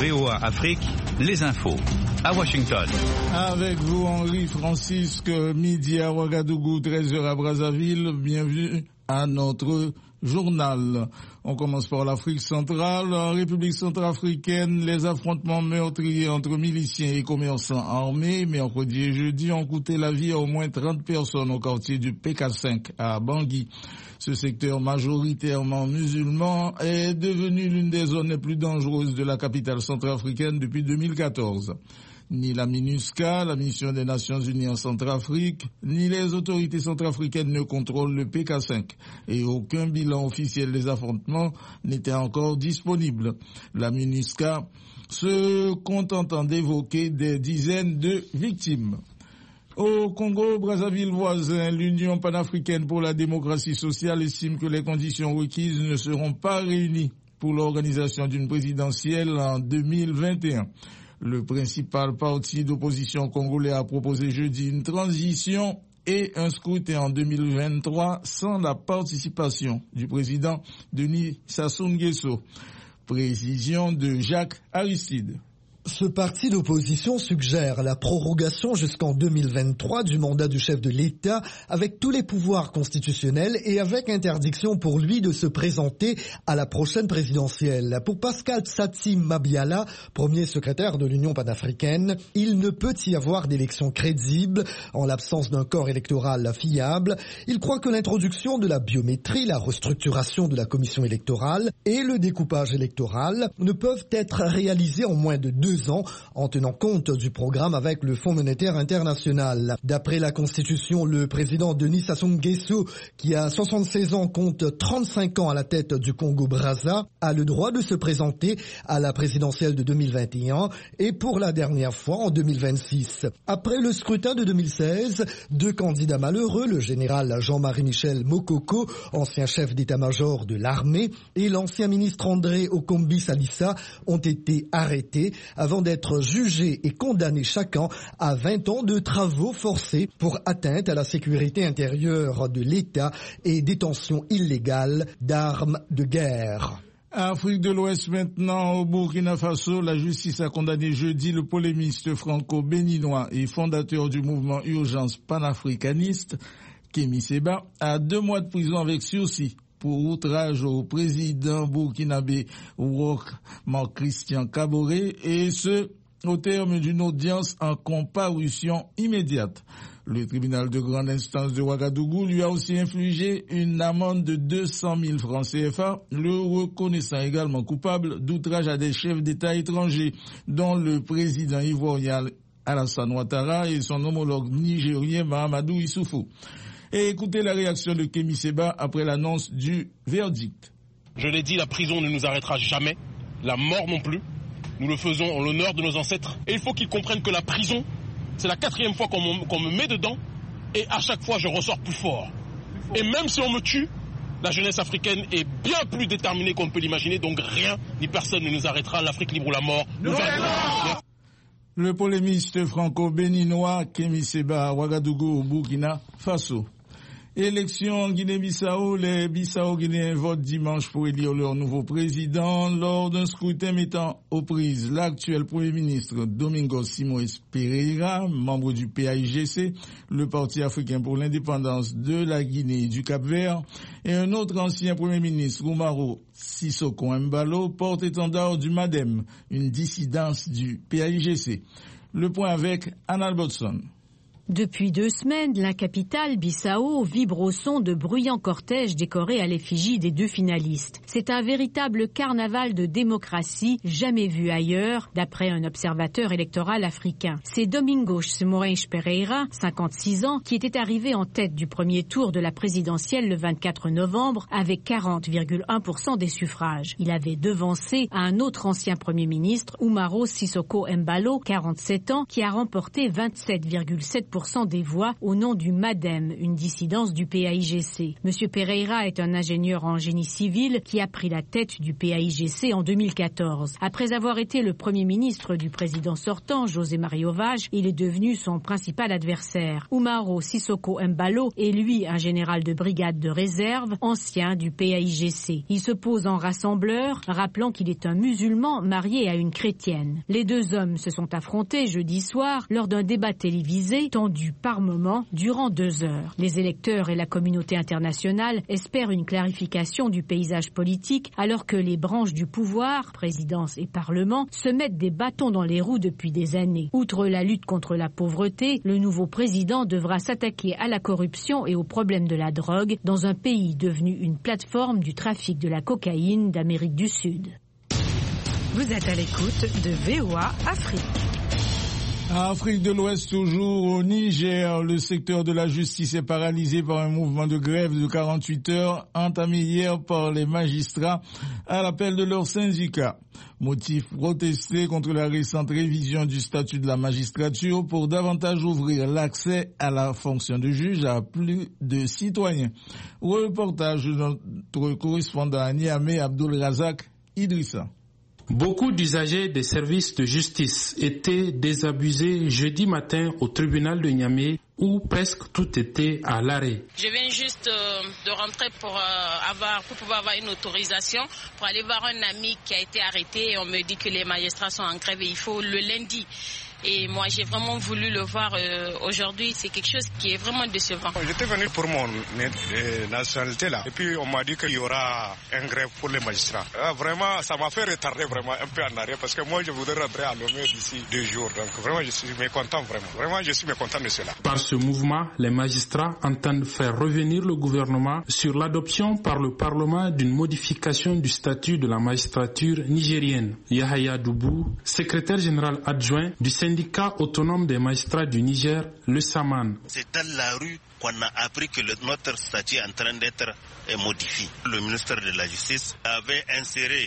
VOA Afrique, les infos. À Washington. Avec vous, Henri Francisque, midi à Ouagadougou, 13h à Brazzaville. Bienvenue à notre journal. On commence par l'Afrique centrale. En République centrafricaine, les affrontements meurtriers entre miliciens et commerçants armés, mercredi et jeudi, ont coûté la vie à au moins 30 personnes au quartier du PK5 à Bangui. Ce secteur majoritairement musulman est devenu l'une des zones les plus dangereuses de la capitale centrafricaine depuis 2014. Ni la MINUSCA, la mission des Nations Unies en Centrafrique, ni les autorités centrafricaines ne contrôlent le PK5 et aucun bilan officiel des affrontements n'était encore disponible. La MINUSCA se contentant d'évoquer des dizaines de victimes. Au Congo-Brazzaville voisin, l'Union panafricaine pour la démocratie sociale estime que les conditions requises ne seront pas réunies pour l'organisation d'une présidentielle en 2021. Le principal parti d'opposition congolais a proposé jeudi une transition et un scrutin en 2023 sans la participation du président Denis Sassou Nguesso. Précision de Jacques Aristide. Ce parti d'opposition suggère la prorogation jusqu'en 2023 du mandat du chef de l'État avec tous les pouvoirs constitutionnels et avec interdiction pour lui de se présenter à la prochaine présidentielle. Pour Pascal Tsatsi Mabiala, premier secrétaire de l'Union panafricaine, il ne peut y avoir d'élection crédible en l'absence d'un corps électoral fiable. Il croit que l'introduction de la biométrie, la restructuration de la commission électorale et le découpage électoral ne peuvent être réalisés en moins de 2 ans en tenant compte du programme avec le Fonds monétaire international. D'après la Constitution, le président Denis Sassou Nguesso, qui a 76 ans, compte 35 ans à la tête du Congo-Brazza, a le droit de se présenter à la présidentielle de 2021 et pour la dernière fois en 2026. Après le scrutin de 2016, 2 candidats malheureux, le général Jean-Marie Michel Mokoko, ancien chef d'état-major de l'armée, et l'ancien ministre André Okombi Salissa, ont été arrêtés avant d'être jugés et condamnés chacun à 20 ans de travaux forcés pour atteinte à la sécurité intérieure de l'État et détention illégale d'armes de guerre. Afrique de l'Ouest maintenant, au Burkina Faso, la justice a condamné jeudi le polémiste franco-béninois et fondateur du mouvement Urgence panafricaniste, Kémi Séba, à 2 mois de prison avec sursis pour outrage au président burkinabé Marc Christian Kaboré, et ce, au terme d'une audience en comparution immédiate. Le tribunal de grande instance de Ouagadougou lui a aussi infligé une amende de 200 000 francs CFA, le reconnaissant également coupable d'outrage à des chefs d'État étrangers, dont le président ivoirien Alassane Ouattara et son homologue nigérien Mahamadou Issoufou. Et écoutez la réaction de Kémi Séba après l'annonce du verdict. Je l'ai dit, la prison ne nous arrêtera jamais, la mort non plus. Nous le faisons en l'honneur de nos ancêtres. Et il faut qu'ils comprennent que la prison, c'est la 4e fois qu'on me met dedans, et à chaque fois je ressors plus fort. Et même si on me tue, la jeunesse africaine est bien plus déterminée qu'on ne peut l'imaginer, donc rien ni personne ne nous arrêtera. L'Afrique libre ou la mort nous arrêtera. Le polémiste franco-béninois Kémi Séba à Ouagadougou au Burkina Faso. Élection en Guinée-Bissau, les Bissau-Guinéens votent dimanche pour élire leur nouveau président lors d'un scrutin mettant aux prises l'actuel Premier ministre Domingos Simões Pereira, membre du PAIGC, le Parti africain pour l'indépendance de la Guinée et du Cap-Vert, et un autre ancien Premier ministre, Umaro Sissoko Embalo, porte-étendard du MADEM, une dissidence du PAIGC. Le point avec Anna Albertson. Depuis 2 semaines, la capitale, Bissau, vibre au son de bruyants cortèges décorés à l'effigie des 2 finalistes. C'est un véritable carnaval de démocratie jamais vu ailleurs, d'après un observateur électoral africain. C'est Domingos Simões Pereira, 56 ans, qui était arrivé en tête du premier tour de la présidentielle le 24 novembre avec 40,1% des suffrages. Il avait devancé un autre ancien premier ministre, Umaro Sissoko Embalo, 47 ans, qui a remporté 27,7% 10% des voix au nom du MADEM, une dissidence du PAIGC. M. Pereira est un ingénieur en génie civil qui a pris la tête du PAIGC en 2014. Après avoir été le premier ministre du président sortant, José Mario Vaz, il est devenu son principal adversaire. Umaro Sissoko Embalo est lui un général de brigade de réserve, ancien du PAIGC. Il se pose en rassembleur, rappelant qu'il est un musulman marié à une chrétienne. Les deux hommes se sont affrontés jeudi soir lors d'un débat télévisé tendu par moments durant 2 heures. Les électeurs et la communauté internationale espèrent une clarification du paysage politique alors que les branches du pouvoir, présidence et parlement, se mettent des bâtons dans les roues depuis des années. Outre la lutte contre la pauvreté, le nouveau président devra s'attaquer à la corruption et aux problèmes de la drogue dans un pays devenu une plateforme du trafic de la cocaïne d'Amérique du Sud. Vous êtes à l'écoute de VOA Afrique. Afrique de l'Ouest, toujours au Niger, le secteur de la justice est paralysé par un mouvement de grève de 48 heures entamé hier par les magistrats à l'appel de leur syndicat. Motif: protester contre la récente révision du statut de la magistrature pour davantage ouvrir l'accès à la fonction de juge à plus de citoyens. Reportage de notre correspondant à Niamey, Abdul Razak Idrissa. Beaucoup d'usagers des services de justice étaient désabusés jeudi matin au tribunal de Niamey où presque tout était à l'arrêt. Je viens juste de rentrer pour pouvoir avoir une autorisation pour aller voir un ami qui a été arrêté et on me dit que les magistrats sont en grève et il faut le lundi. Et moi, j'ai vraiment voulu le voir aujourd'hui. C'est quelque chose qui est vraiment décevant. J'étais venu pour mon nationalité là. Et puis, on m'a dit qu'il y aura un grève pour les magistrats. Vraiment, ça m'a fait retarder vraiment un peu en arrière parce que moi, je voudrais rentrer à Lomé d'ici 2 jours. Donc, vraiment, je suis mécontent, vraiment. Vraiment, je suis mécontent de cela. Par ce mouvement, les magistrats entendent faire revenir le gouvernement sur l'adoption par le Parlement d'une modification du statut de la magistrature nigérienne. Yahaya Doubou, secrétaire général adjoint du syndicat autonome des magistrats du Niger, le Saman. C'est dans la rue qu'on a appris que notre statut est en train d'être modifié. Le ministère de la Justice avait inséré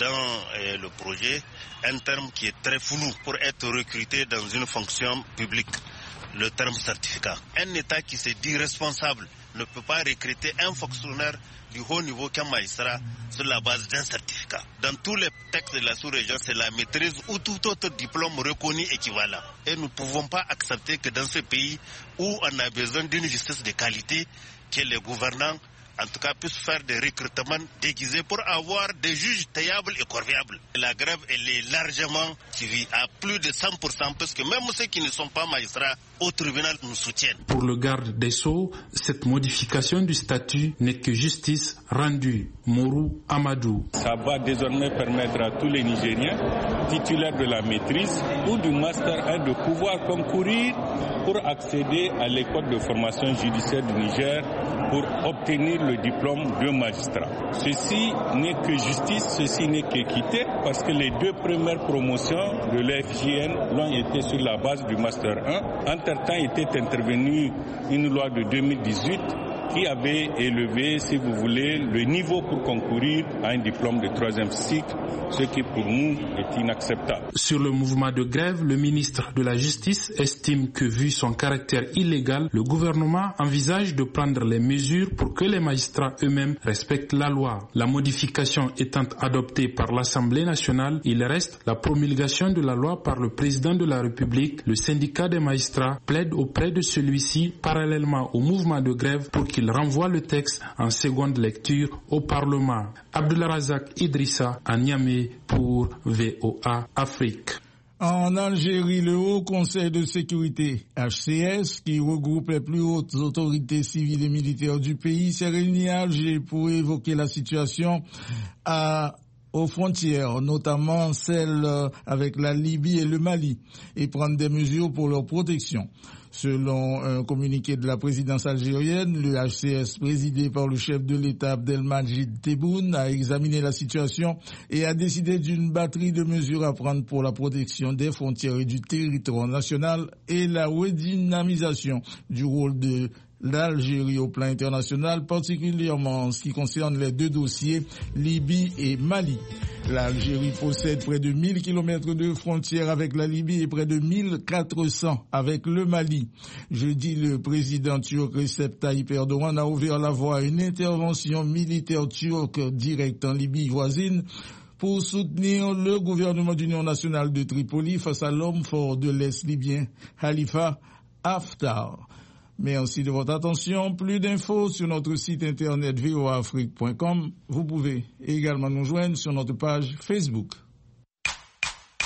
dans le projet un terme qui est très flou pour être recruté dans une fonction publique, le terme certificat. Un État qui se dit responsable ne peut pas recruter un fonctionnaire du haut niveau qu'un magistrat sur la base d'un certificat. Dans tous les textes de la sous-région, c'est la maîtrise ou tout autre diplôme reconnu équivalent. Et nous ne pouvons pas accepter que dans ce pays où on a besoin d'une justice de qualité, que les gouvernants en tout cas puissent faire des recrutements déguisés pour avoir des juges tayables et corvéables. La grève, elle est largement suivie à plus de 100% parce que même ceux qui ne sont pas magistrats au tribunal nous soutiennent. Pour le garde des Sceaux, cette modification du statut n'est que justice rendue. Mourou Amadou. Ça va désormais permettre à tous les Nigériens titulaires de la maîtrise ou du master 1 de pouvoir concourir pour accéder à l'école de formation judiciaire du Niger pour obtenir le diplôme de magistrat. Ceci n'est que justice, ceci n'est qu'équité, parce que les 2 premières promotions de l'FJN l'ont été sur la base du master 1. Entre-temps était intervenue une loi de 2018 qui avait élevé, si vous voulez, le niveau pour concourir à un diplôme de 3e cycle, ce qui pour nous est inacceptable. Sur le mouvement de grève, le ministre de la Justice estime que vu son caractère illégal, le gouvernement envisage de prendre les mesures pour que les magistrats eux-mêmes respectent la loi. La modification étant adoptée par l'Assemblée nationale, il reste la promulgation de la loi par le président de la République. Le syndicat des magistrats plaide auprès de celui-ci, parallèlement au mouvement de grève, pour qu'il renvoie le texte en seconde lecture au Parlement. Abdul Razak Idrissa à Niamey pour VOA Afrique. En Algérie, le Haut Conseil de sécurité, HCS, qui regroupe les plus hautes autorités civiles et militaires du pays, s'est réuni à Alger pour évoquer la situation aux frontières, notamment celles avec la Libye et le Mali, et prendre des mesures pour leur protection. Selon un communiqué de la présidence algérienne, le HCS, présidé par le chef de l'État Abdelmadjid Tebboune, a examiné la situation et a décidé d'une batterie de mesures à prendre pour la protection des frontières et du territoire national et la redynamisation du rôle de l'Algérie au plan international, particulièrement en ce qui concerne les deux dossiers Libye et Mali. L'Algérie possède près de 1000 km de frontières avec la Libye et près de 1400 avec le Mali. Jeudi, le président turc Recep Tayyip Erdogan a ouvert la voie à une intervention militaire turque directe en Libye voisine pour soutenir le gouvernement d'union nationale de Tripoli face à l'homme fort de l'Est libyen, Khalifa Haftar. Merci de votre attention. Plus d'infos sur notre site internet voaafrique.com. Vous pouvez également nous joindre sur notre page Facebook.